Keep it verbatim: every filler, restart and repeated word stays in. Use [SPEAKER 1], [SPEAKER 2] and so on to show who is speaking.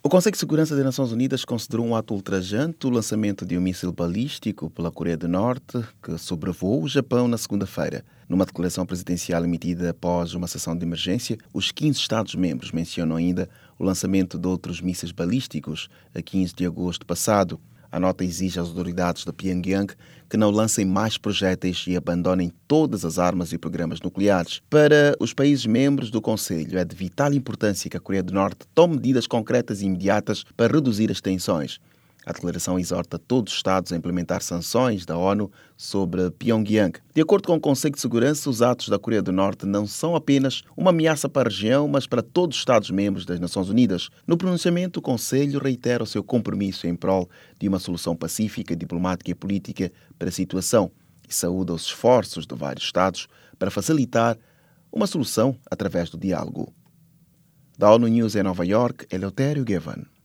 [SPEAKER 1] O Conselho de Segurança das Nações Unidas considerou um ato ultrajante o lançamento de um míssil balístico pela Coreia do Norte, que sobrevoou o Japão na segunda-feira. Numa declaração presidencial emitida após uma sessão de emergência, os quinze Estados-membros mencionam ainda o lançamento de outros mísseis balísticos a quinze de agosto passado. A nota exige às autoridades de Pyongyang que não lancem mais projéteis e abandonem todas as armas e programas nucleares. Para os países membros do Conselho, é de vital importância que a Coreia do Norte tome medidas concretas e imediatas para reduzir as tensões. A declaração exorta todos os Estados a implementar sanções da ONU sobre Pyongyang. De acordo com o Conselho de Segurança, os atos da Coreia do Norte não são apenas uma ameaça para a região, mas para todos os Estados-membros das Nações Unidas. No pronunciamento, o Conselho reitera o seu compromisso em prol de uma solução pacífica, diplomática e política para a situação e saúda os esforços de vários Estados para facilitar uma solução através do diálogo. Da ONU News em Nova York, Eleutério Gavan.